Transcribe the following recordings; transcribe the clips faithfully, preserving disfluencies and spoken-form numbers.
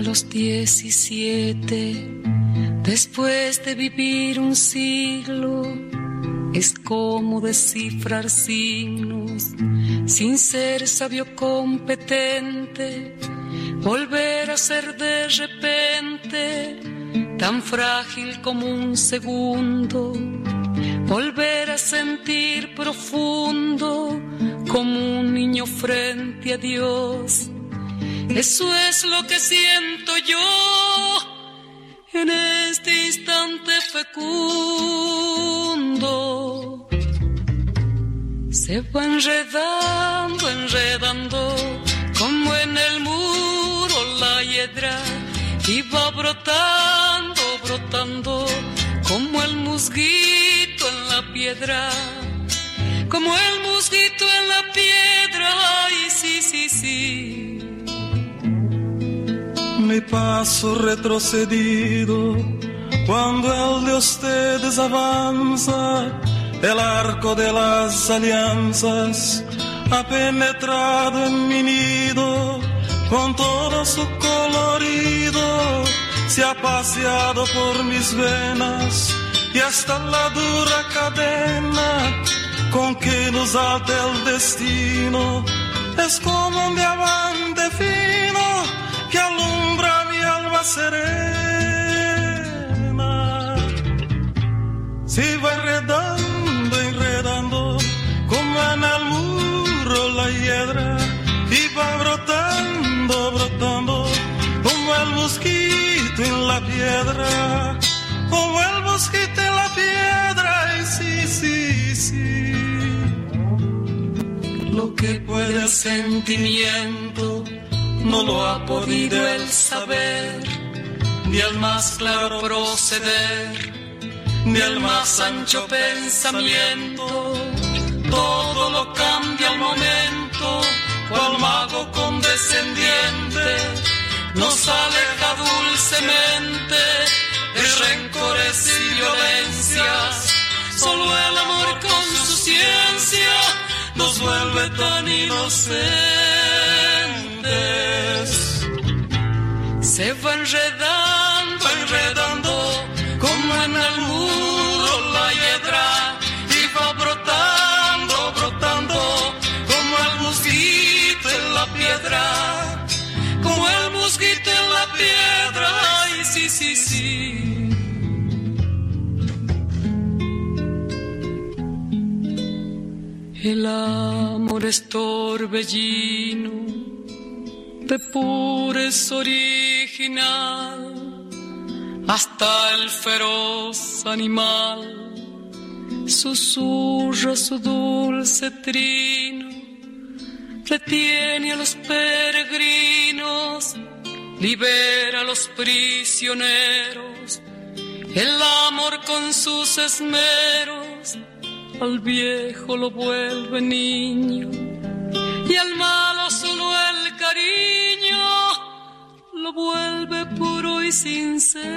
los diecisiete, después de vivir un siglo, es como descifrar signos, sin ser sabio competente, volver a ser de repente tan frágil como un segundo, volver a sentir profundo como un niño frente a Dios. Eso es lo que siento yo en este instante fecundo. Se va enredando, enredando, como en el muro la hiedra, y va brotando, brotando, como el musguito en la piedra, como el musguito en la piedra, ay, sí, sí, sí. Mi paso retrocedido, cuando el de ustedes avanza, el arco de las alianzas ha penetrado en mi nido, con todo su colorido, se ha paseado por mis venas, y hasta la dura cadena con que nos ata el destino, es como un diamante fino que alumbra mi alma serena. Se va enredando, enredando, como en el muro la hiedra, y va brotando, brotando, como el mosquito en la piedra, como el mosquito en la piedra, y sí, sí, sí. Lo que puede el sentimiento no lo ha podido el saber, ni el más claro proceder, ni el más ancho pensamiento. Todo lo cambia al momento, cual mago condescendiente nos aleja dulcemente de rencores y violencias. Solo el amor con su ciencia nos vuelve tan inocentes. Se va enredando, enredando, como en el muro la hiedra, y va brotando, brotando, como el mosquito en la piedra, como el mosquito en la piedra, ay, sí, sí, sí. El amor es torbellino de pureza original, hasta el feroz animal susurra su dulce trino, retiene a los peregrinos, libera a los prisioneros. El amor con sus esmeros al viejo lo vuelve niño, y al malo solo el cariño lo vuelve puro y sincero.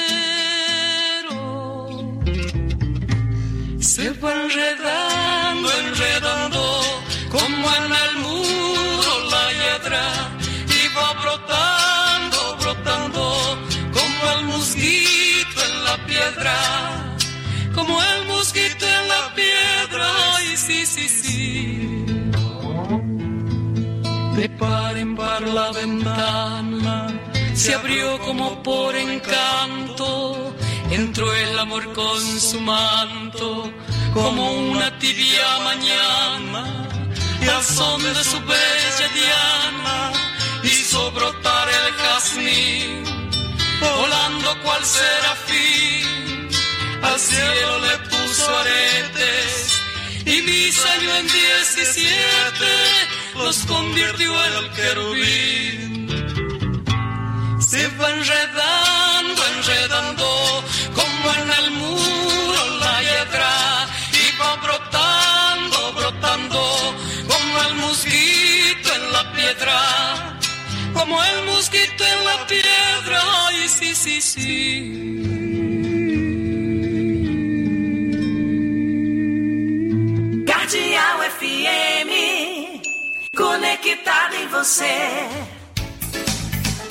Se va enredando, enredando, como en el muro la hiedra, y va brotando, brotando, como el mosquito en la piedra, como el mosquito en la piedra, ay, sí, sí, sí. De par en par la ventana se abrió como por encanto, entró el amor con su manto, como una tibia mañana, y al son de su bella diana hizo brotar el jazmín, volando cual serafín, al cielo le puso aretes, y mis años en diecisiete los convirtió en el querubín. Se va enredando, enredando, como en el muro la hiedra, y va brotando, brotando, como el mosquito en la piedra, como el mosquito en la piedra, ay, sí, sí, sí. Cardeal F M, conectado em você.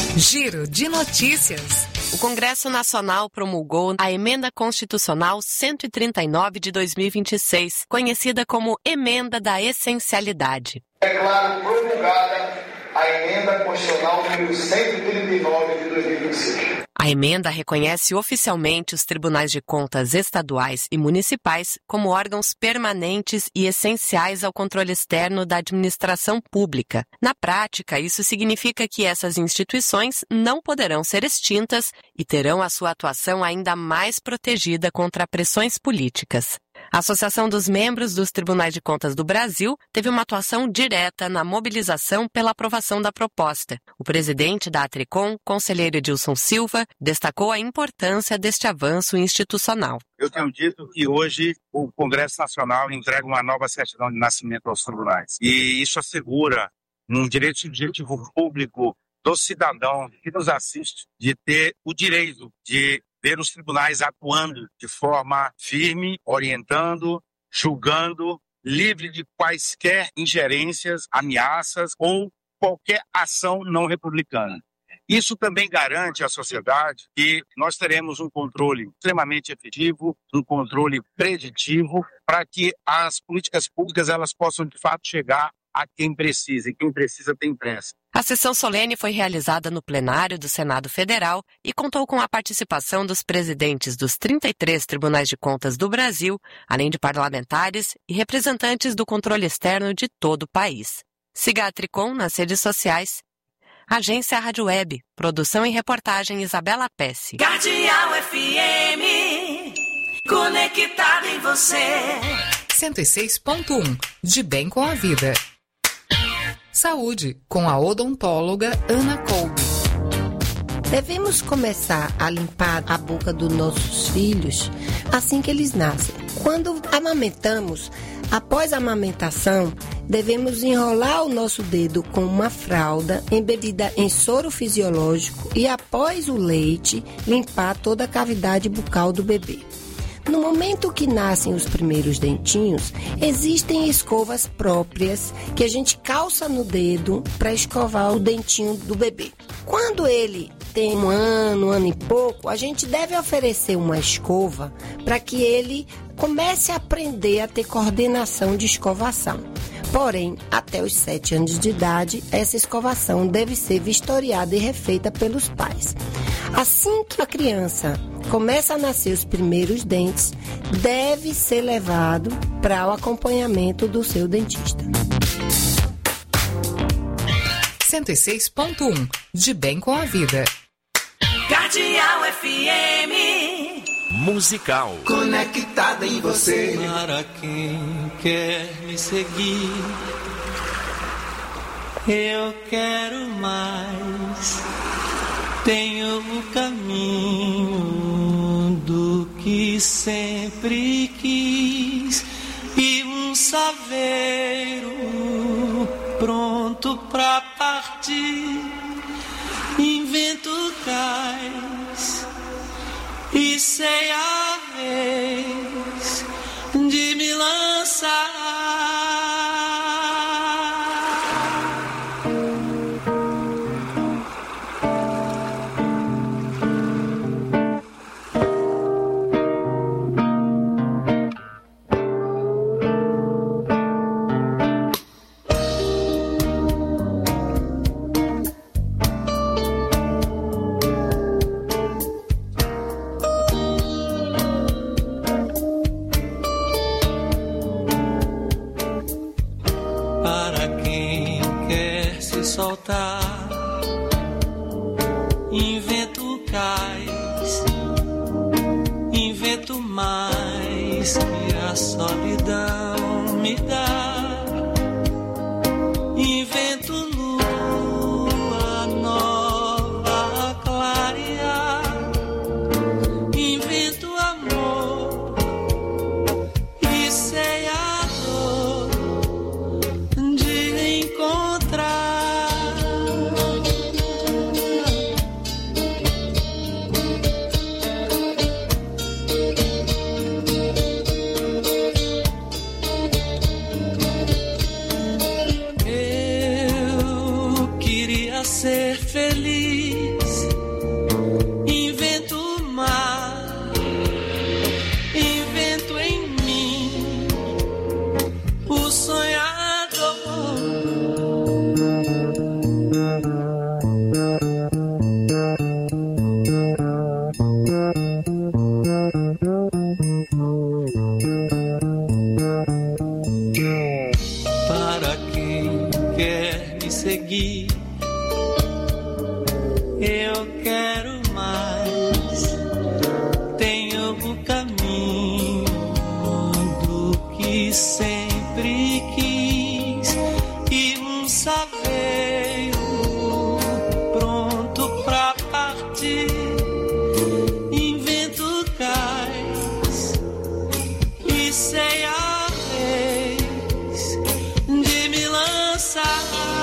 Giro de notícias. O Congresso Nacional promulgou a Emenda Constitucional cento e trinta e nove de dois mil e vinte e seis, conhecida como Emenda da Essencialidade. Declaro promulgada a Emenda Constitucional número cento e trinta e nove de dois mil e vinte e seis. A emenda reconhece oficialmente os tribunais de contas estaduais e municipais como órgãos permanentes e essenciais ao controle externo da administração pública. Na prática, isso significa que essas instituições não poderão ser extintas e terão a sua atuação ainda mais protegida contra pressões políticas. A Associação dos Membros dos Tribunais de Contas do Brasil teve uma atuação direta na mobilização pela aprovação da proposta. O presidente da Atricom, conselheiro Edilson Silva, destacou a importância deste avanço institucional. Eu tenho dito que hoje o Congresso Nacional entrega uma nova certidão de nascimento aos tribunais. E isso assegura um direito subjetivo público do cidadão que nos assiste de ter o direito de ver os tribunais atuando de forma firme, orientando, julgando, livre de quaisquer ingerências, ameaças ou qualquer ação não republicana. Isso também garante à sociedade que nós teremos um controle extremamente efetivo, um controle preditivo, para que as políticas públicas elas possam, de fato, chegar a quem precisa, e quem precisa tem pressa. A sessão solene foi realizada no plenário do Senado Federal e contou com a participação dos presidentes dos trinta e três Tribunais de Contas do Brasil, além de parlamentares e representantes do controle externo de todo o país. Siga a Tricom nas redes sociais. Agência Rádio Web, produção e reportagem Isabela Pesce. Cardeal F M, conectado em você. cento e seis ponto um, de bem com a vida. Saúde, com a odontóloga Ana Kolbe. Devemos começar a limpar a boca dos nossos filhos assim que eles nascem. Quando amamentamos, após a amamentação, devemos enrolar o nosso dedo com uma fralda embebida em soro fisiológico e, após o leite, limpar toda a cavidade bucal do bebê. No momento que nascem os primeiros dentinhos, existem escovas próprias que a gente calça no dedo para escovar o dentinho do bebê. Quando ele tem um ano, um ano e pouco, a gente deve oferecer uma escova para que ele comece a aprender a ter coordenação de escovação. Porém, até os sete anos de idade, essa escovação deve ser vistoriada e refeita pelos pais. Assim que a criança começa a nascer os primeiros dentes, deve ser levado para o acompanhamento do seu dentista. cento e seis ponto um, de bem com a vida. Cardeal F M musical. Conectada em você. Para quem quer me seguir, eu quero mais. Tenho o caminho do que sempre quis e um saveiro pronto pra partir. Invento cais e sei a vez de me lançar. Soltar, invento cais, invento mais que a solidão me dá, invento lua nova a clarear, invento amor e sei a dor de encontrar. ser feliz, invento o mar, invento em mim o sonhador. Para quem quer me seguir, eu quero mais. Tenho o caminho do que sempre quis e um saveiro pronto pra partir. Invento cais e sei a vez de me lançar.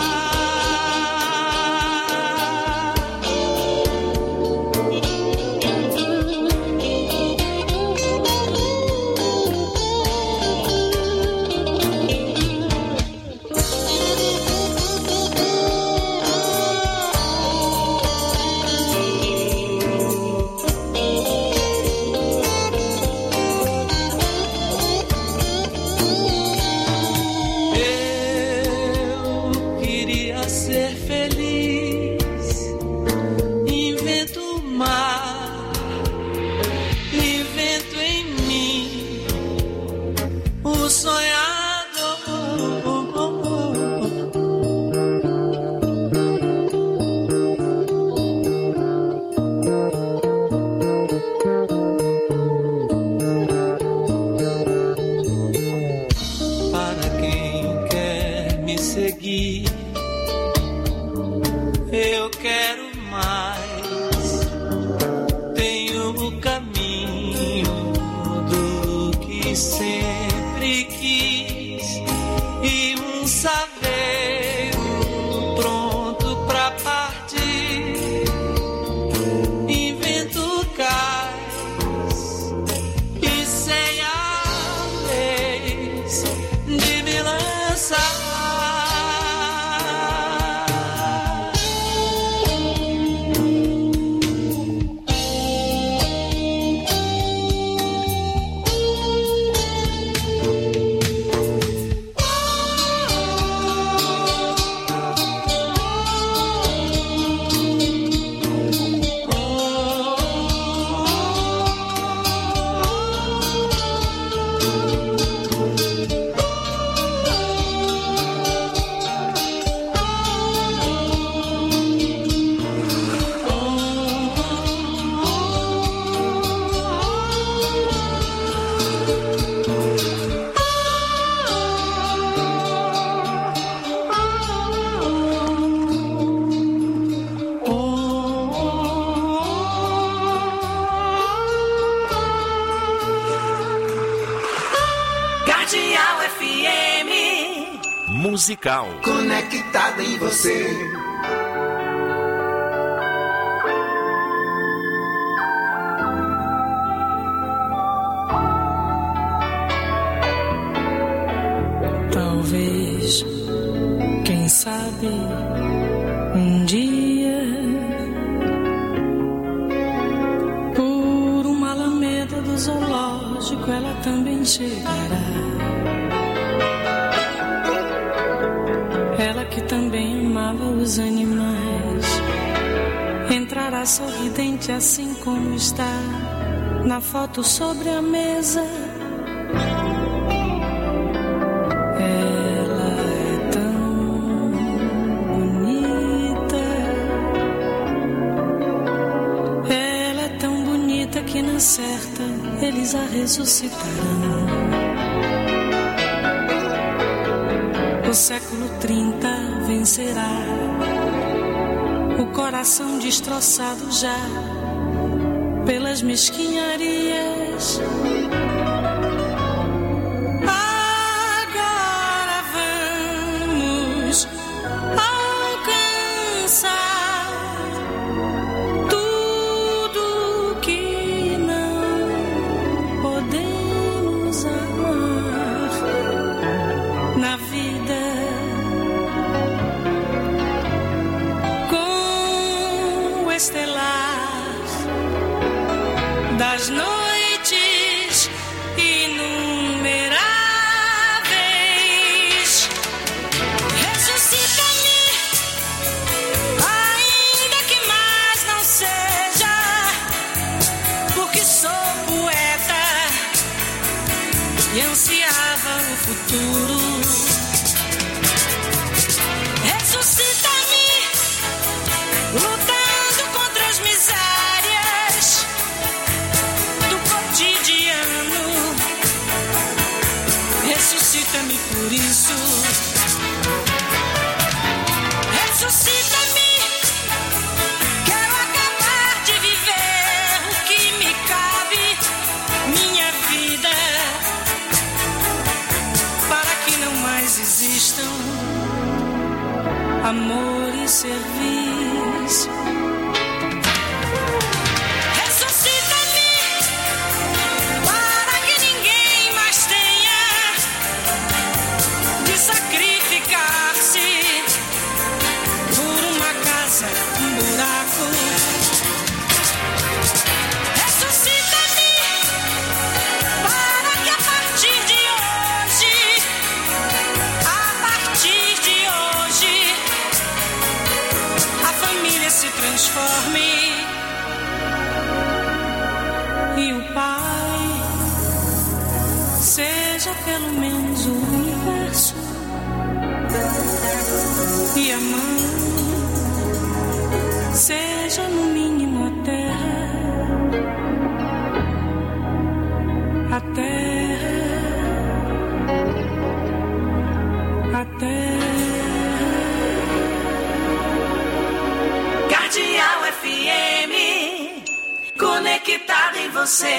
Eu quero mais. Tenho o caminho do que sempre quis e um saveiro pronto pra partir. Invento cais e sei a vez de me lançar. Musical. Conectada em você. Talvez, quem sabe, um dia, por uma alameda do zoológico, ela também chegará. Ela que também amava os animais, entrará sorridente assim como está na foto sobre a mesa. Ela é tão bonita, ela é tão bonita que na certa eles a ressuscitarão. O século trinta vencerá, o coração destroçado já pelas mesquinharias. Agora vamos alcançar tudo que não podemos amar na vida. Com por isso. Ressuscita-me, quero acabar de viver o que me cabe, minha vida, para que não mais existam amor e serviço. Transforme e o Pai seja pelo menos o universo e a Mãe seja no mínimo a terra, a terra, a terra. Cardeal F M, conectado em você.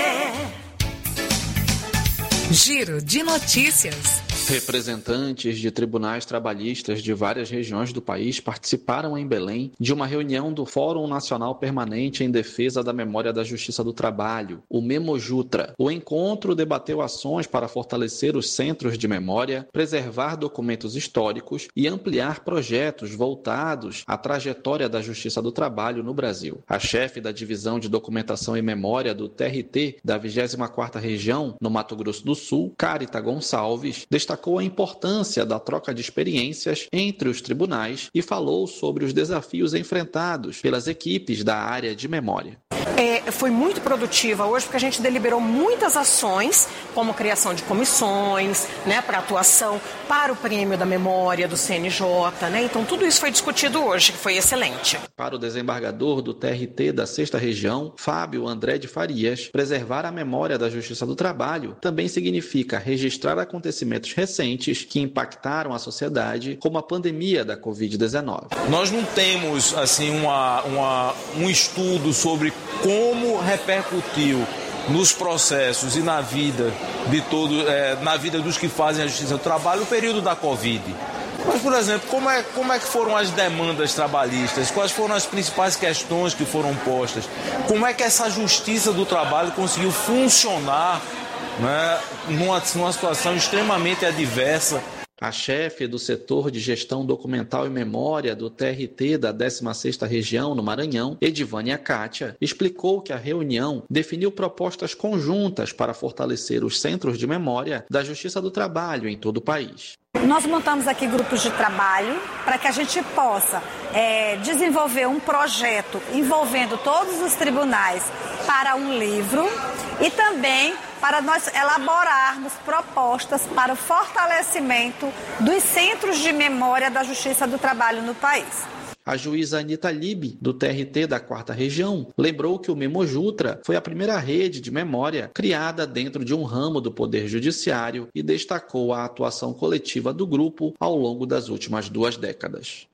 Giro de notícias. Representantes de tribunais trabalhistas de várias regiões do país participaram em Belém de uma reunião do Fórum Nacional Permanente em Defesa da Memória da Justiça do Trabalho, o Memojutra. O encontro debateu ações para fortalecer os centros de memória, preservar documentos históricos e ampliar projetos voltados à trajetória da Justiça do Trabalho no Brasil. A chefe da Divisão de Documentação e Memória do T R T da vigésima quarta Região, no Mato Grosso do Sul, Carita Gonçalves, destacou a importância da troca de experiências entre os tribunais e falou sobre os desafios enfrentados pelas equipes da área de memória. É, foi muito produtiva hoje porque a gente deliberou muitas ações, como criação de comissões, né, para atuação, para o prêmio da memória do C N J, né? Então tudo isso foi discutido hoje, que foi excelente. Para o desembargador do T R T da sexta Região, Fábio André de Farias, preservar a memória da Justiça do Trabalho também significa registrar acontecimentos recentes que impactaram a sociedade, como a pandemia da covid dezenove. Nós não temos assim uma, uma, um estudo sobre como repercutiu nos processos e na vida de todo, é, na vida dos que fazem a Justiça do Trabalho o período da Covid. Mas, por exemplo, como é, como é que foram as demandas trabalhistas? Quais foram as principais questões que foram postas? Como é que essa Justiça do Trabalho conseguiu funcionar, né, numa, numa situação extremamente adversa? A chefe do setor de gestão documental e memória do T R T da décima sexta Região, no Maranhão, Edivânia Kátia, explicou que a reunião definiu propostas conjuntas para fortalecer os centros de memória da Justiça do Trabalho em todo o país. Nós montamos aqui grupos de trabalho para que a gente possa é, desenvolver um projeto envolvendo todos os tribunais para um livro e também para nós elaborarmos propostas para o fortalecimento dos centros de memória da Justiça do Trabalho no país. A juíza Anita Libe, do T R T da quarta Região, lembrou que o Memojutra foi a primeira rede de memória criada dentro de um ramo do Poder Judiciário e destacou a atuação coletiva do grupo ao longo das últimas duas décadas.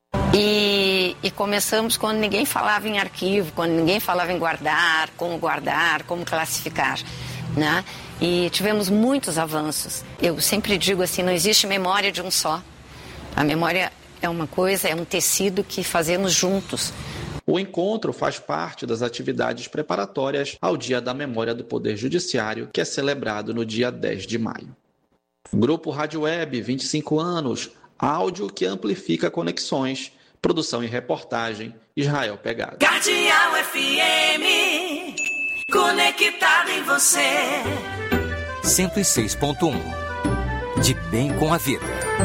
E, e começamos quando ninguém falava em arquivo, quando ninguém falava em guardar, como guardar, como classificar, né? E tivemos muitos avanços. Eu sempre digo assim, não existe memória de um só. A memória é uma coisa, é um tecido que fazemos juntos. O encontro faz parte das atividades preparatórias ao Dia da Memória do Poder Judiciário, que é celebrado no dia dez de maio. Grupo Rádio Web, vinte e cinco anos, áudio que amplifica conexões, produção e reportagem, Israel Pegado. Cardeal F M, conectado em você. cento e seis ponto um, de bem com a vida.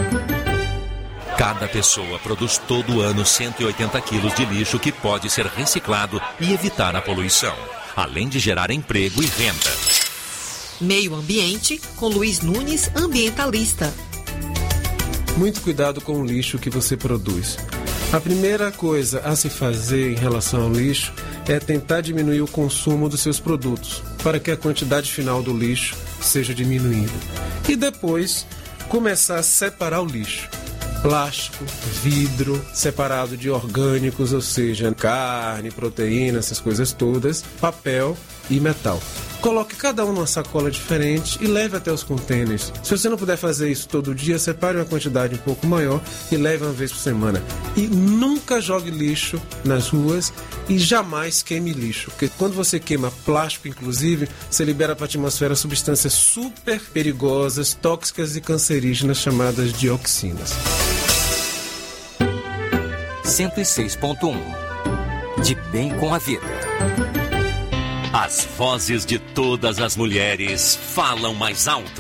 Cada pessoa produz todo ano cento e oitenta quilos de lixo que pode ser reciclado e evitar a poluição, além de gerar emprego e renda. Meio Ambiente, com Luiz Nunes, ambientalista. Muito cuidado com o lixo que você produz. A primeira coisa a se fazer em relação ao lixo é tentar diminuir o consumo dos seus produtos, para que a quantidade final do lixo seja diminuída. E depois, começar a separar o lixo. Plástico, vidro, separado de orgânicos, ou seja, carne, proteína, essas coisas todas, papel e metal. Coloque cada um numa sacola diferente e leve até os contêineres. Se você não puder fazer isso todo dia, separe uma quantidade um pouco maior e leve uma vez por semana. E nunca jogue lixo nas ruas e jamais queime lixo. Porque quando você queima plástico, inclusive, você libera para a atmosfera substâncias super perigosas, tóxicas e cancerígenas chamadas dioxinas. cento e seis ponto um. De bem com a vida. As vozes de todas as mulheres falam mais alto.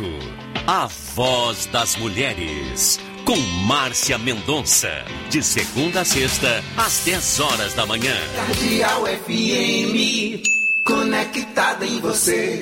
A Voz das Mulheres. Com Márcia Mendonça. De segunda a sexta, às dez horas da manhã. Cardeal F M. Conectada em você.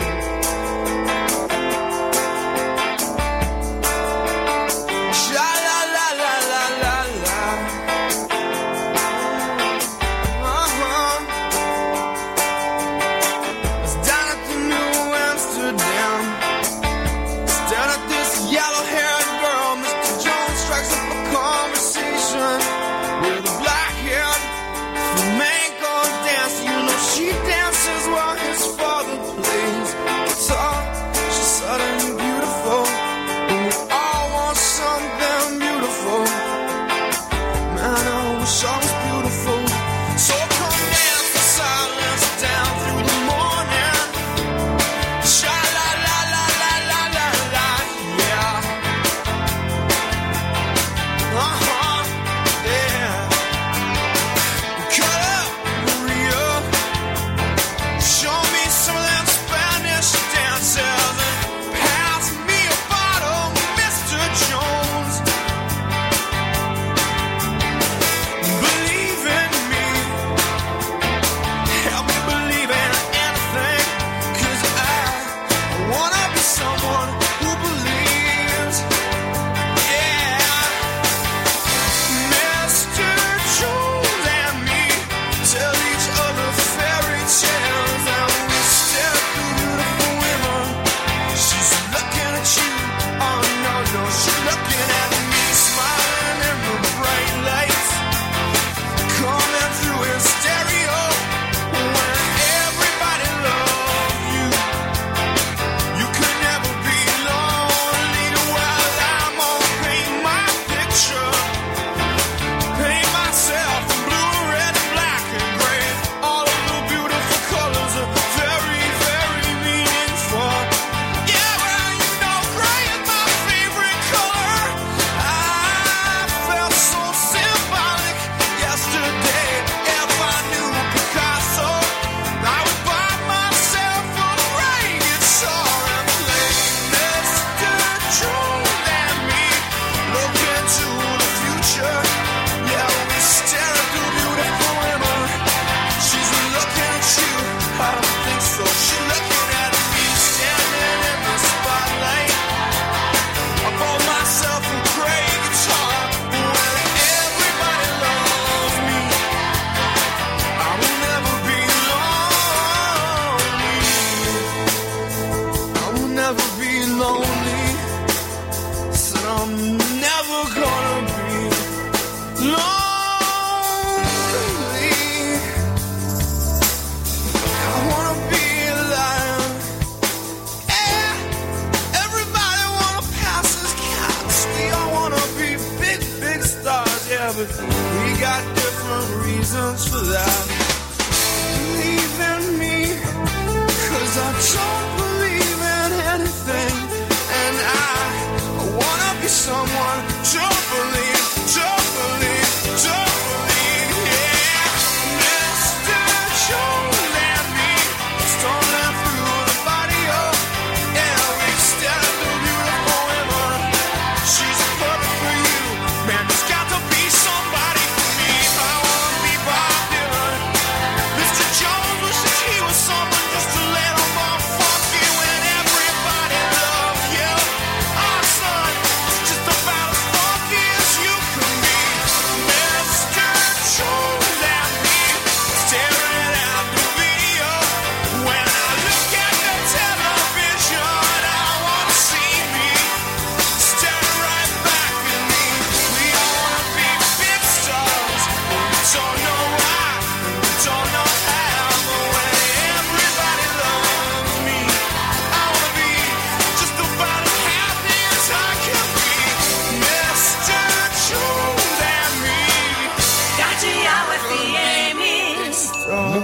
Jones wishes he was someone just to let him off.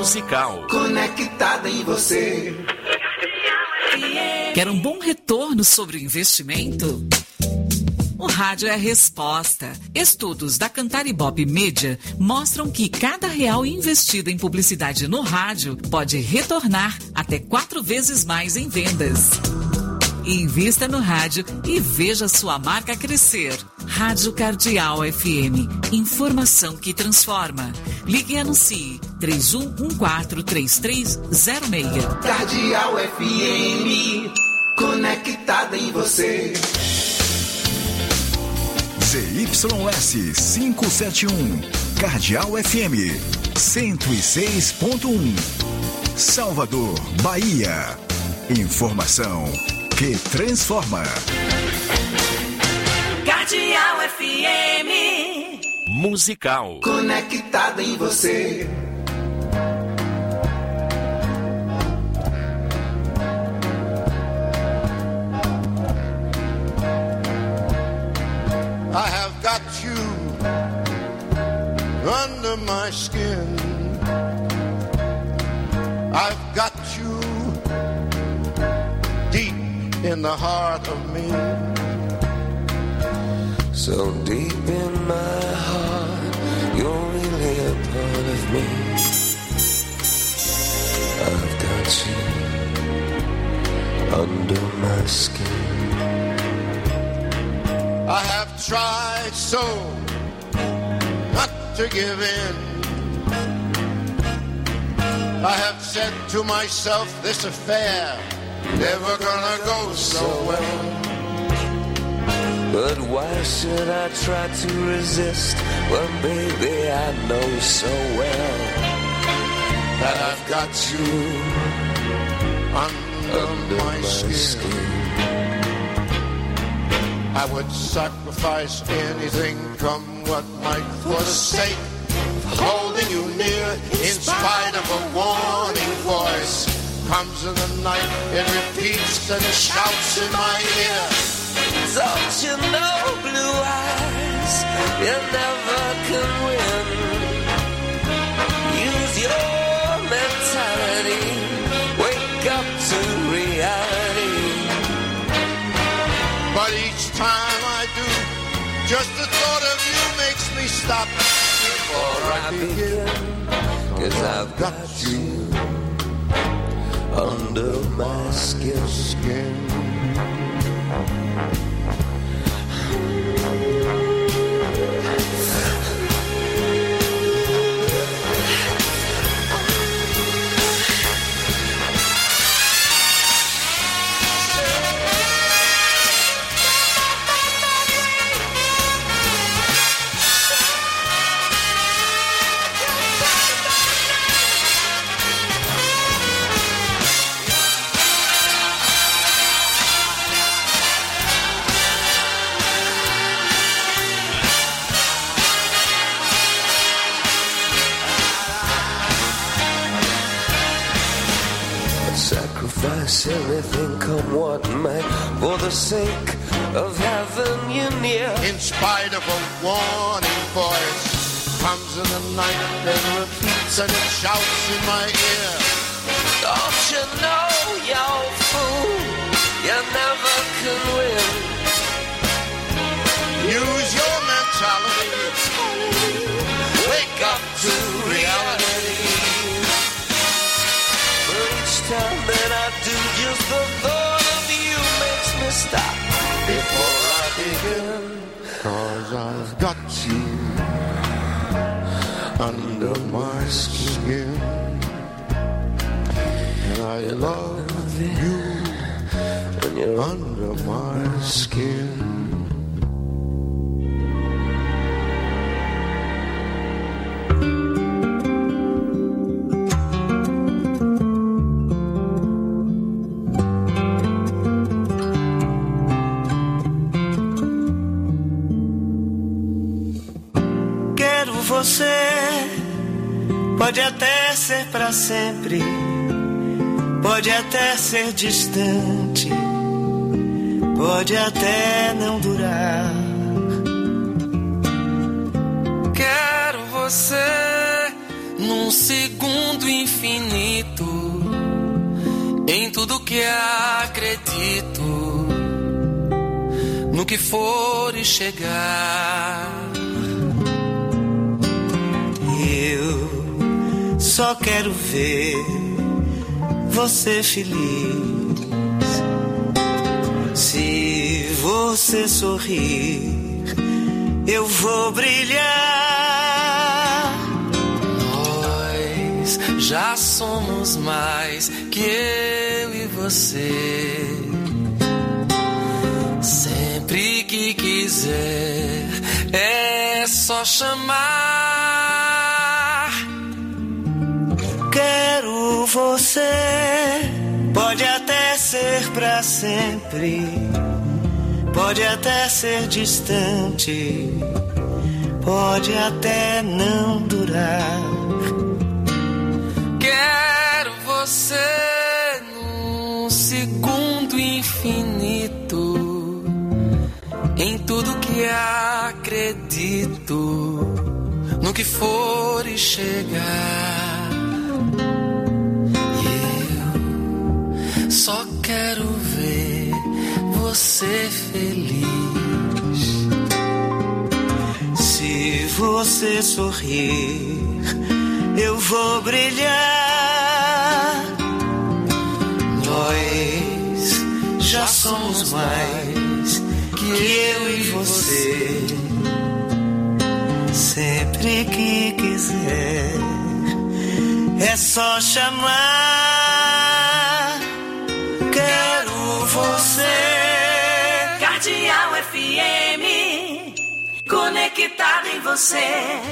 Musical. Conectada em você. Quer um bom retorno sobre o investimento? O rádio é a resposta. Estudos da Cantar Ibope Media mostram que cada real investido em publicidade no rádio pode retornar até quatro vezes mais em vendas. Invista no rádio e veja sua marca crescer. Rádio Cardeal F M. Informação que transforma. Ligue e anuncie três um um quatro, três três zero seis. Cardeal F M. Conectada em você. Z Y S quinhentos e setenta e um. Cardeal F M. cento e seis ponto um. Salvador, Bahia. Informação que transforma. Cardeal F M. Musical. Conectada em você. I have got you under my skin. I've got you deep in the heart of me. So deep in my heart, you're really a part of me. I've got you under my skin. I have tried so not to give in. I have said to myself, this affair never gonna go so well. But why should I try to resist when, baby, I know so well that I've got you under, under my, my skin. skin. I would sacrifice anything, come what might, for the sake of holding you near. In spite of a warning voice, comes in the night, it repeats and shouts in my ear. Don't you know, blue eyes, you never can win. Use your mentality, wake up to reality. But each time I do, just the thought of you makes me stop before I begin. Cause I've got you under my skin. skin. Sacrifice anything, come what may, for the sake of having you near. In spite of a warning voice, comes in the night and repeats and it shouts in my ear. Don't you know, you fool, you never can win. Use your mentality, wake up to reality. Time that I do, just the thought of you makes me stop before I begin. Cause I've got you under my skin. And I love you when you're under my skin. Você pode até ser pra sempre, pode até ser distante, pode até não durar. Quero você num num segundo infinito, em tudo que acredito, no que for e chegar. Eu só quero ver você feliz. Se você sorrir, eu vou brilhar. Nós já somos mais que eu e você. Sempre que quiser, é só chamar. Quero você, pode até ser pra sempre, pode até ser distante, pode até não durar. Quero você num segundo infinito, em tudo que acredito, no que for e chegar. Eu só quero ver você feliz. Se você sorrir, eu vou brilhar. Nós já somos mais que eu e você. Sempre que quiser, é só chamar. Quero você. Cardeal F M, conectado em você.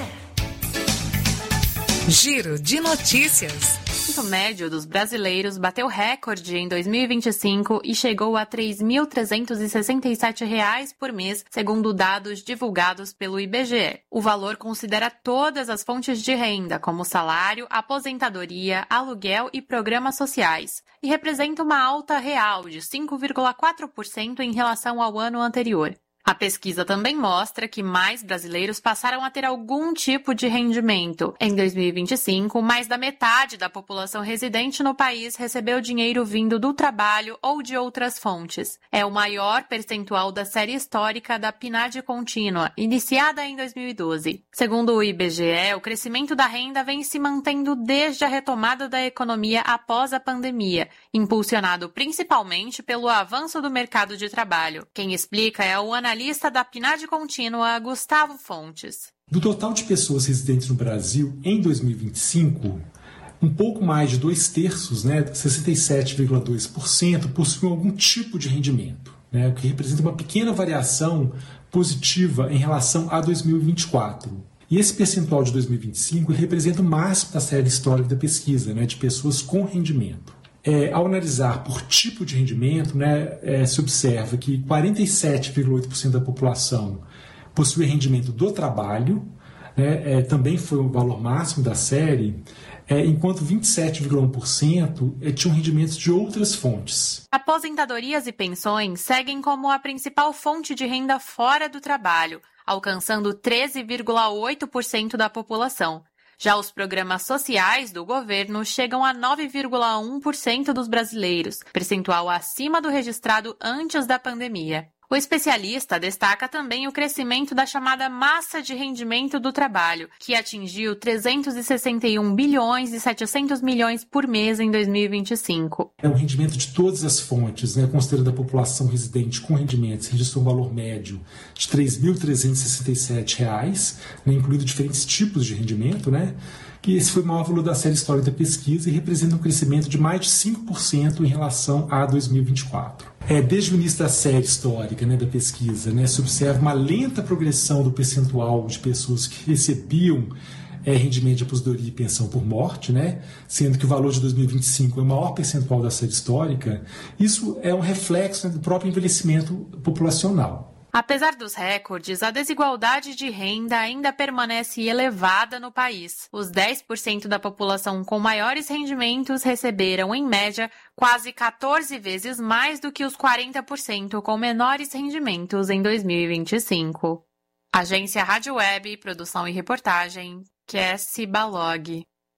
Giro de notícias. O médio dos brasileiros bateu recorde em dois mil e vinte e cinco e chegou a três mil trezentos e sessenta e sete reais por mês, segundo dados divulgados pelo I B G E. O valor considera todas as fontes de renda, como salário, aposentadoria, aluguel e programas sociais, e representa uma alta real de cinco vírgula quatro por cento em relação ao ano anterior. A pesquisa também mostra que mais brasileiros passaram a ter algum tipo de rendimento. Em dois mil e vinte e cinco, mais da metade da população residente no país recebeu dinheiro vindo do trabalho ou de outras fontes. É o maior percentual da série histórica da P N A D contínua, iniciada em dois mil e doze. Segundo o I B G E, o crescimento da renda vem se mantendo desde a retomada da economia após a pandemia, impulsionado principalmente pelo avanço do mercado de trabalho. Quem explica é o analista Analista da P N A D contínua, Gustavo Fontes. Do total de pessoas residentes no Brasil, em dois mil e vinte e cinco, um pouco mais de dois terços, né, sessenta e sete vírgula dois por cento, possuem algum tipo de rendimento, né, o que representa uma pequena variação positiva em relação a dois mil e vinte e quatro. E esse percentual de dois mil e vinte e cinco representa o máximo da série histórica da pesquisa, né, de pessoas com rendimento. É, ao analisar por tipo de rendimento, né, é, se observa que quarenta e sete vírgula oito por cento da população possui rendimento do trabalho, né, é, também foi o valor máximo da série, é, enquanto vinte e sete vírgula um por cento é, tinham rendimentos de outras fontes. Aposentadorias e pensões seguem como a principal fonte de renda fora do trabalho, alcançando treze vírgula oito por cento da população. Já os programas sociais do governo chegam a nove vírgula um por cento dos brasileiros, percentual acima do registrado antes da pandemia. O especialista destaca também o crescimento da chamada massa de rendimento do trabalho, que atingiu trezentos e sessenta e um bilhões e setecentos milhões por mês em dois mil e vinte e cinco. É um rendimento de todas as fontes, né, considerando a população residente com rendimentos, registrou um valor médio de três mil trezentos e sessenta e sete reais, né, incluindo diferentes tipos de rendimento, né, que esse foi o maior valor da série histórica da pesquisa e representa um crescimento de mais de cinco por cento em relação a dois mil e vinte e quatro. É, desde o início da série histórica, né, da pesquisa, né, se observa uma lenta progressão do percentual de pessoas que recebiam é, rendimento de aposentadoria e pensão por morte, né, sendo que o valor de dois mil e vinte e cinco é o maior percentual da série histórica. Isso é um reflexo, né, do próprio envelhecimento populacional. Apesar dos recordes, a desigualdade de renda ainda permanece elevada no país. Os dez por cento da população com maiores rendimentos receberam, em média, quase quatorze vezes mais do que os quarenta por cento com menores rendimentos em dois mil e vinte e cinco. Agência Rádio Web, produção e reportagem, Cassie Balog.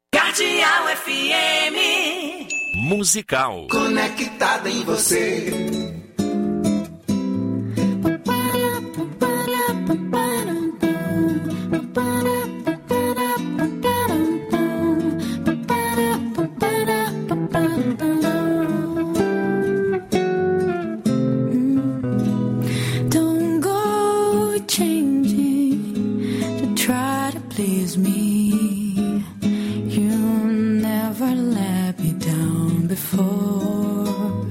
Cardeal F M Musical. Conectada em você. Don't go changing to try to please me. You never let me down before.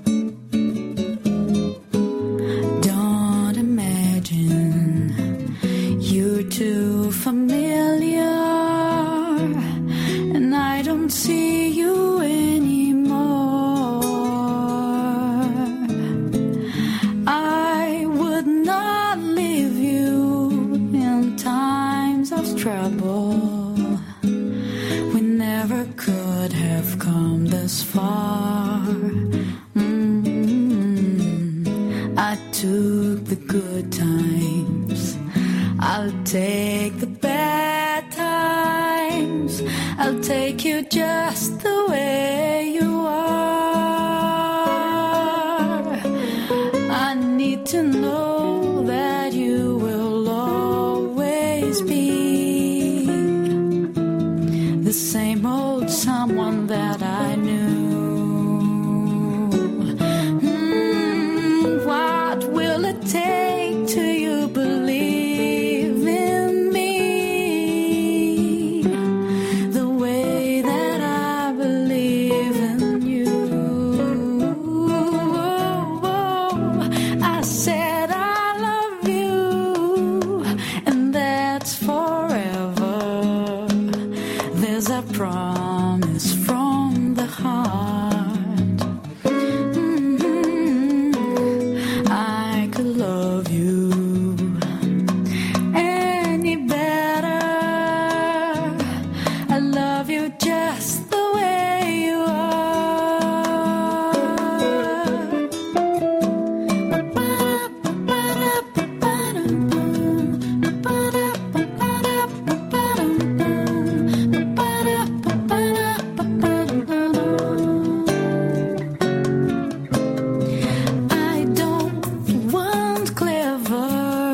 Don't imagine you're too familiar, and I don't see you anymore. I would not leave you in times of trouble. We never could have come this far. Mm-hmm. I took the good times, I'll take the bad times. I'll take you just the way you are. I need to know that you will always be the same old someone that I knew. Mm, what will it take till you believe in me the way that I believe in you? I said I love you, and that's forever. There's a promise from the heart. Mm-hmm. I could love you any better. I love you just the way you I don't want clever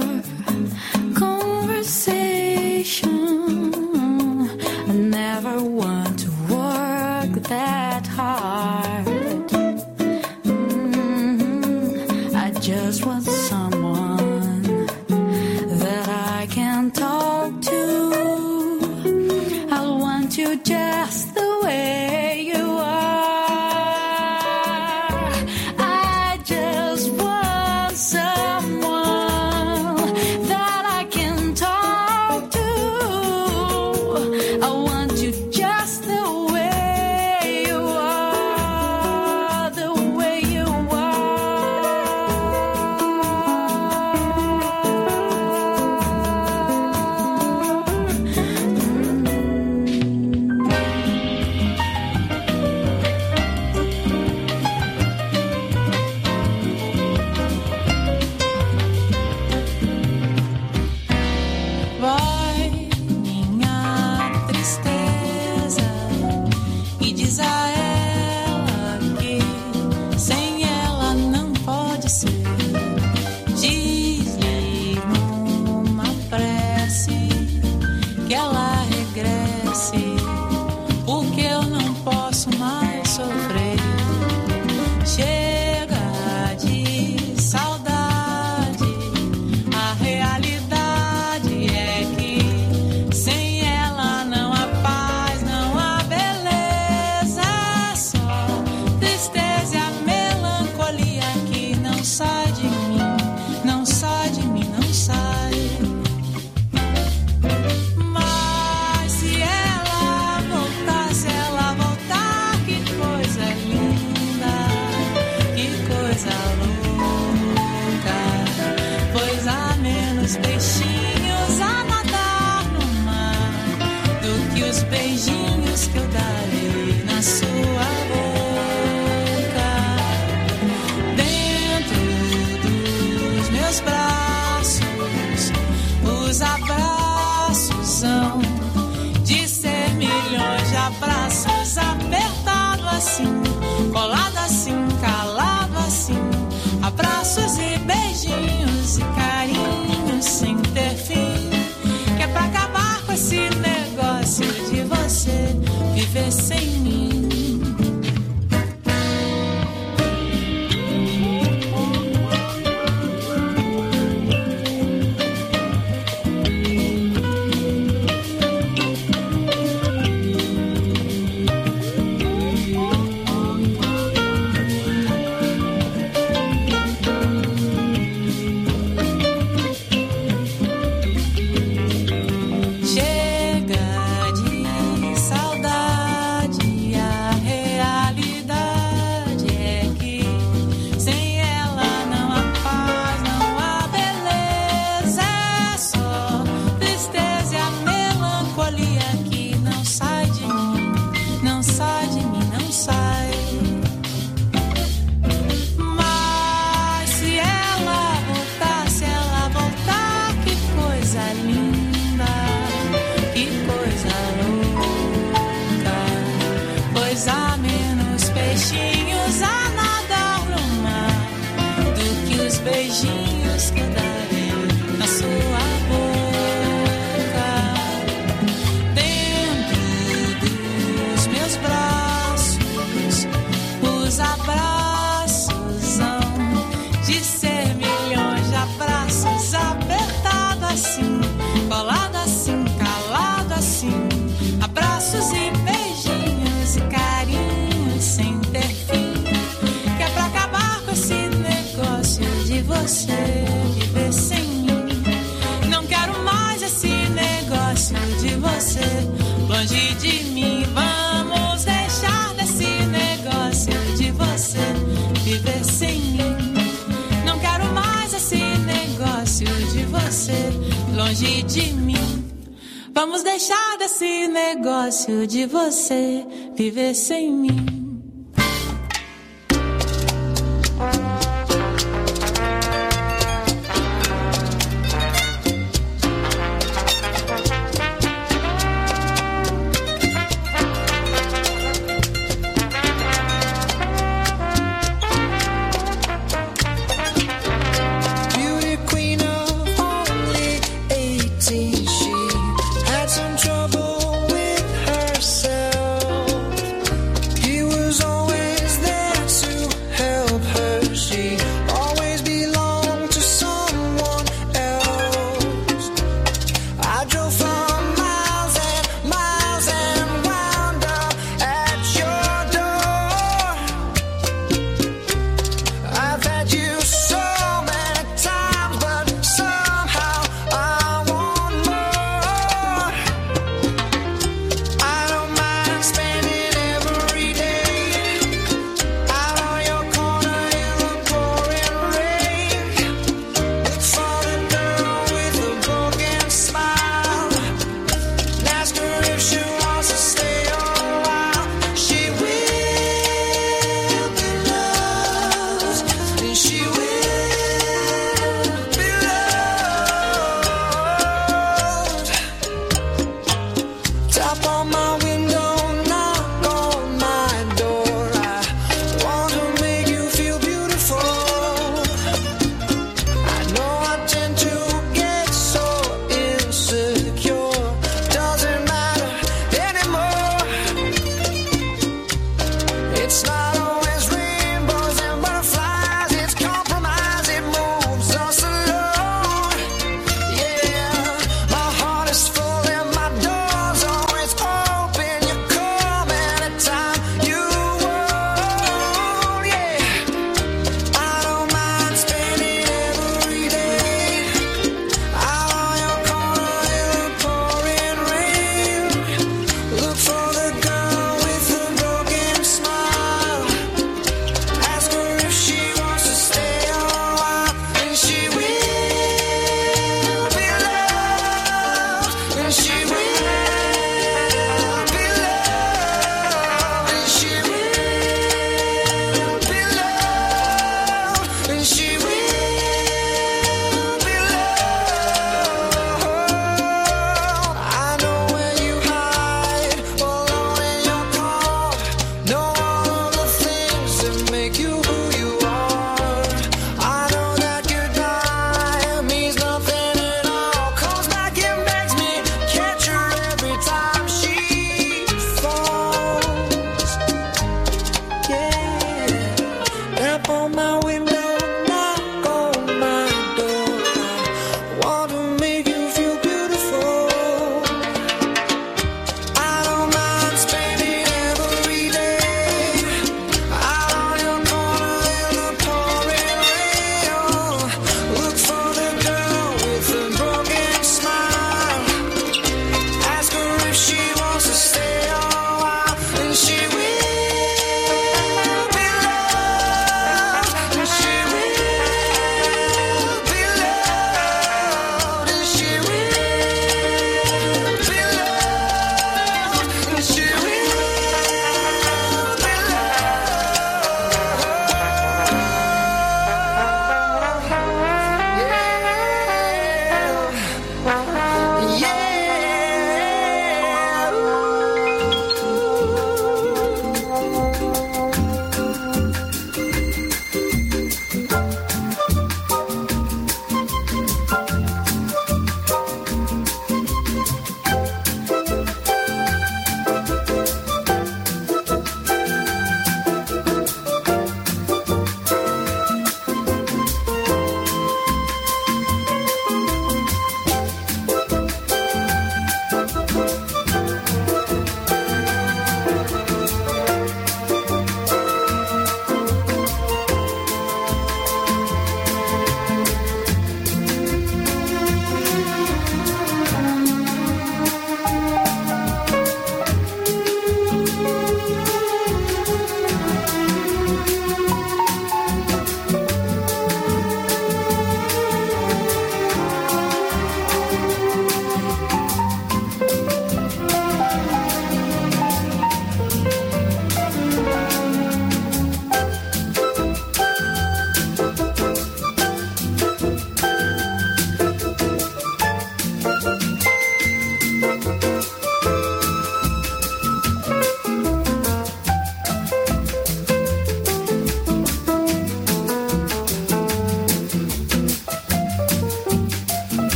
conversation. I never want to work that hard. Mhm. I just want someone that I can talk to. I want you just the way you are. I just want someone that I can talk to. I want you just the way you are, the way you Vai, minha tristeza, e diz a ela que sem ela não pode ser. Diz-lhe numa prece que ela regresse, porque eu não posso mais sofrer. Chega de saudade, a realidade é que sem ela não há paz, não há beleza, só tristeza e a melancolia que não sai de mim, não sai de mim, não sai. Mas se ela voltar, se ela voltar, que coisa linda, que coisa louca, pois há menos peixinhos a nadar no mar do que os beijinhos que eu darei na sua boca. Dentro dos meus braços, os abraços são de ser milhões de abraços, apertado assim, colado assim, calado assim, abraços e beijinhos e carinhos sem ter fim, que é pra acabar com esse negócio de você viver sem mim. Longe de mim, vamos deixar desse negócio de você viver sem mim. Não quero mais esse negócio de você longe de mim. Vamos deixar desse negócio de você viver sem mim. All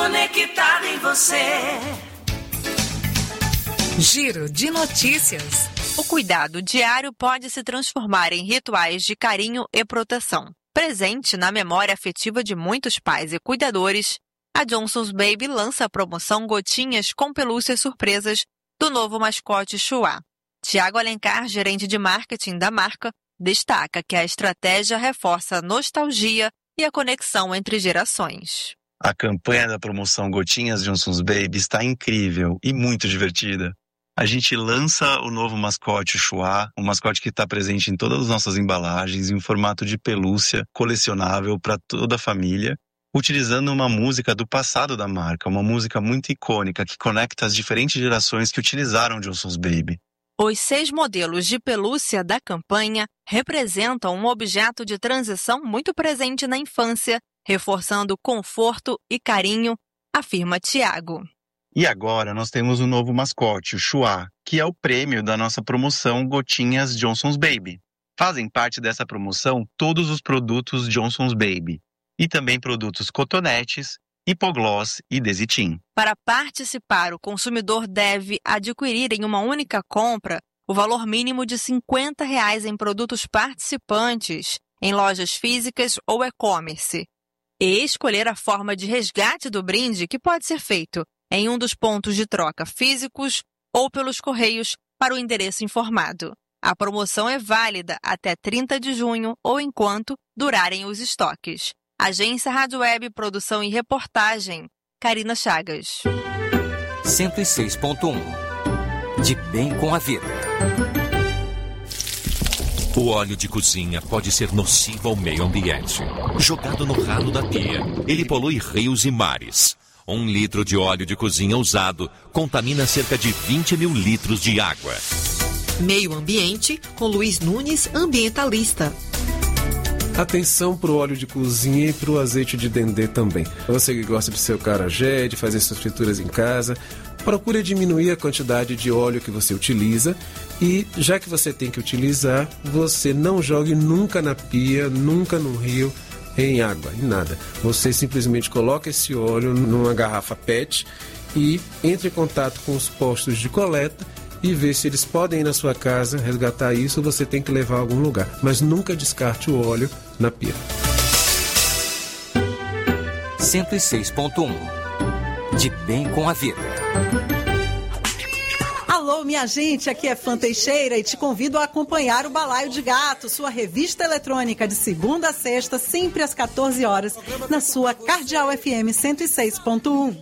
conectada em você. Giro de notícias. O cuidado diário pode se transformar em rituais de carinho e proteção. Presente na memória afetiva de muitos pais e cuidadores, a Johnson's Baby lança a promoção Gotinhas com Pelúcias Surpresas do novo mascote Chua. Tiago Alencar, gerente de marketing da marca, destaca que a estratégia reforça a nostalgia e a conexão entre gerações. A campanha da promoção Gotinhas Johnson's Baby está incrível e muito divertida. A gente lança o novo mascote Chua, um mascote que está presente em todas as nossas embalagens, em um formato de pelúcia colecionável para toda a família, utilizando uma música do passado da marca, uma música muito icônica que conecta as diferentes gerações que utilizaram Johnson's Baby. Os seis modelos de pelúcia da campanha representam um objeto de transição muito presente na infância, reforçando conforto e carinho, afirma Tiago. E agora nós temos um novo mascote, o Chua, que é o prêmio da nossa promoção Gotinhas Johnson's Baby. Fazem parte dessa promoção todos os produtos Johnson's Baby e também produtos cotonetes, hipogloss e Desitin. Para participar, o consumidor deve adquirir em uma única compra o valor mínimo de cinquenta reais em produtos participantes em lojas físicas ou e-commerce e escolher a forma de resgate do brinde, que pode ser feito em um dos pontos de troca físicos ou pelos correios para o endereço informado. A promoção é válida até trinta de junho ou enquanto durarem os estoques. Agência Rádio Web, produção e reportagem, Karina Chagas. cento e seis ponto um. De bem com a vida. O óleo de cozinha pode ser nocivo ao meio ambiente. Jogado no ralo da pia, ele polui rios e mares. Um litro de óleo de cozinha usado contamina cerca de vinte mil litros de água. Meio Ambiente, com Luiz Nunes, ambientalista. Atenção para o óleo de cozinha e para o azeite de dendê também. Você que gosta de seu acarajé, de fazer suas frituras em casa, procure diminuir a quantidade de óleo que você utiliza e, já que você tem que utilizar, você não jogue nunca na pia, nunca no rio, em água, em nada. Você simplesmente coloca esse óleo numa garrafa P E T e entre em contato com os postos de coleta e vê se eles podem ir na sua casa resgatar isso, ou você tem que levar a algum lugar. Mas nunca descarte o óleo na pia. cento e seis ponto um. De bem com a vida. Alô, minha gente, aqui é Fã Teixeira e te convido a acompanhar o Balaio de Gato, sua revista eletrônica de segunda a sexta, sempre às quatorze horas, na sua Cardeal F M cento e seis ponto um.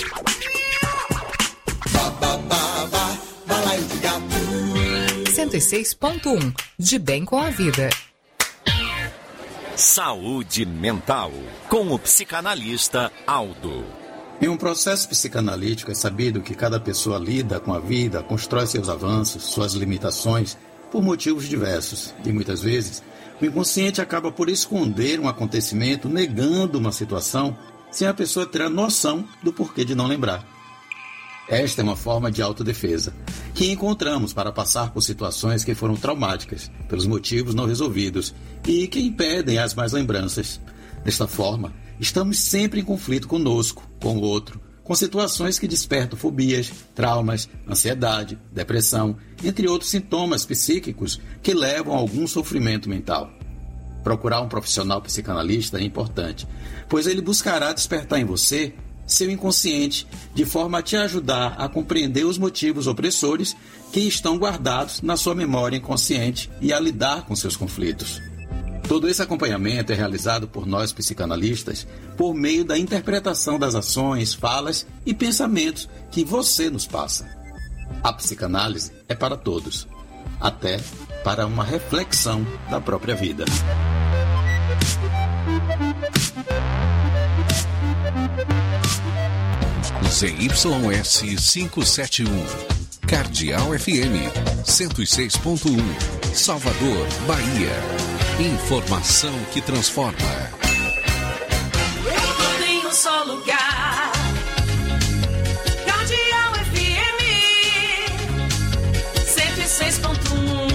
cento e seis ponto um. De bem com a vida. Saúde mental, com o psicanalista Aldo. Em um processo psicanalítico é sabido que cada pessoa lida com a vida, constrói seus avanços, suas limitações, por motivos diversos. E muitas vezes, o inconsciente acaba por esconder um acontecimento, negando uma situação, sem a pessoa ter a noção do porquê de não lembrar. Esta é uma forma de autodefesa, que encontramos para passar por situações que foram traumáticas, pelos motivos não resolvidos, e que impedem as mais lembranças. Desta forma, estamos sempre em conflito conosco, com o outro, com situações que despertam fobias, traumas, ansiedade, depressão, entre outros sintomas psíquicos que levam a algum sofrimento mental. Procurar um profissional psicanalista é importante, pois ele buscará despertar em você seu inconsciente, de forma a te ajudar a compreender os motivos opressores que estão guardados na sua memória inconsciente e a lidar com seus conflitos. Todo esse acompanhamento é realizado por nós psicanalistas por meio da interpretação das ações, falas e pensamentos que você nos passa. A psicanálise é para todos, até para uma reflexão da própria vida. Z Y S quinhentos e setenta e um, Cardeal F M cento e seis ponto um, Salvador, Bahia. Informação que transforma. Tudo em um só lugar. Cardeal F M cento e seis ponto um.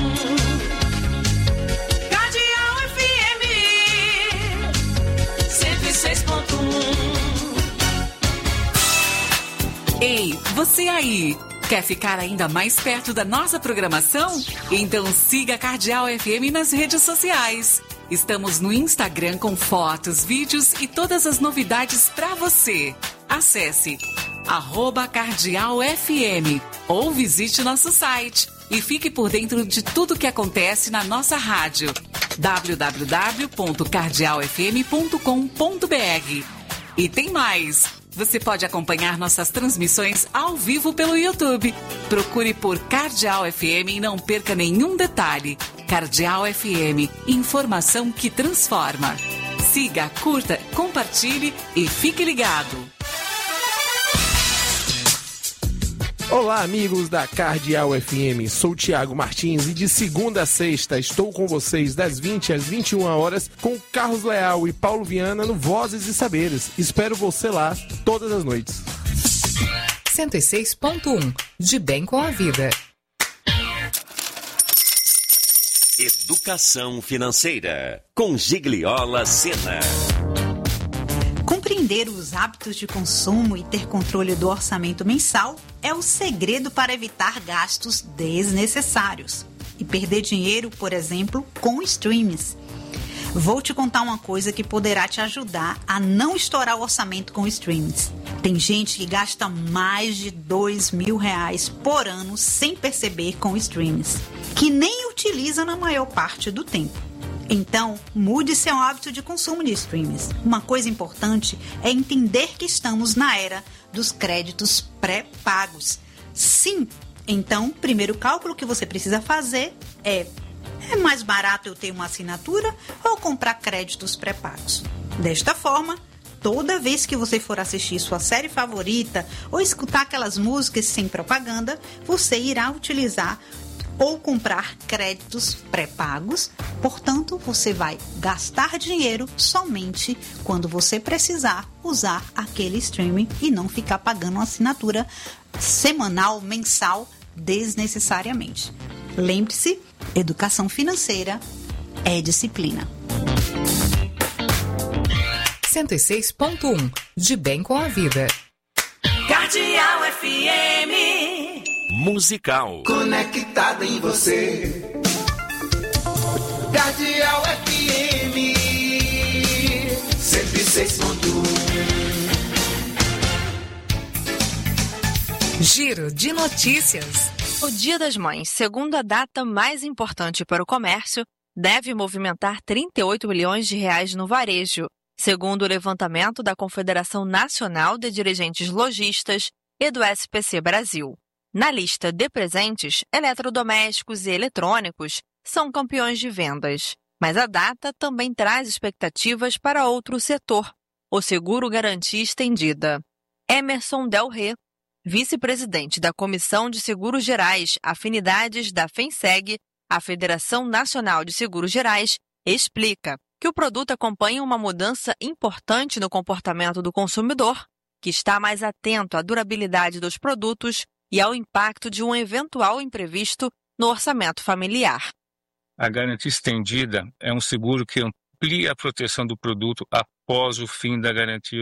Cardeal F M cento e seis ponto um. Ei, você aí! Quer ficar ainda mais perto da nossa programação? Então siga a Cardeal F M nas redes sociais. Estamos no Instagram com fotos, vídeos e todas as novidades para você. Acesse arroba Cardeal F M ou visite nosso site e fique por dentro de tudo que acontece na nossa rádio. w w w ponto cardeal f m ponto com ponto b r. E tem mais! Você pode acompanhar nossas transmissões ao vivo pelo YouTube. Procure por Cardeal F M e não perca nenhum detalhe. Cardeal F M, informação que transforma. Siga, curta, compartilhe e fique ligado. Olá, amigos da Cardeal F M. Sou Tiago Martins e de segunda a sexta estou com vocês das vinte às vinte e uma horas com Carlos Leal e Paulo Viana no Vozes e Saberes. Espero você lá todas as noites. cento e seis ponto um, de bem com a vida. Educação financeira, com Gigliola Sena. Compreender os hábitos de consumo e ter controle do orçamento mensal é o segredo para evitar gastos desnecessários e perder dinheiro, por exemplo, com streams. Vou te contar uma coisa que poderá te ajudar a não estourar o orçamento com streams. Tem gente que gasta mais de dois mil reais por ano sem perceber com streams, que nem utiliza na maior parte do tempo. Então, mude seu hábito de consumo de streams. Uma coisa importante é entender que estamos na era dos créditos pré-pagos. Sim, então, o primeiro cálculo que você precisa fazer é: é mais barato eu ter uma assinatura ou comprar créditos pré-pagos? Desta forma, toda vez que você for assistir sua série favorita ou escutar aquelas músicas sem propaganda, você irá utilizar ou comprar créditos pré-pagos. Portanto, você vai gastar dinheiro somente quando você precisar usar aquele streaming e não ficar pagando uma assinatura semanal, mensal, desnecessariamente. Lembre-se, educação financeira é disciplina. cento e seis ponto um, de bem com a vida. Cardeal F M. Musical. Conectada em você. Cardeal F M cento e seis ponto um. Giro de notícias. O Dia das Mães, segundo a data mais importante para o comércio, deve movimentar trinta e oito milhões de reais no varejo, segundo o levantamento da Confederação Nacional de Dirigentes Lojistas e do S P C Brasil. Na lista de presentes, eletrodomésticos e eletrônicos são campeões de vendas, mas a data também traz expectativas para outro setor, o seguro garantia estendida. Emerson Del Rey, vice-presidente da Comissão de Seguros Gerais, Afinidades da FENSEG, a Federação Nacional de Seguros Gerais, explica que o produto acompanha uma mudança importante no comportamento do consumidor, que está mais atento à durabilidade dos produtos e ao impacto de um eventual imprevisto no orçamento familiar. A garantia estendida é um seguro que amplia a proteção do produto após o fim da garantia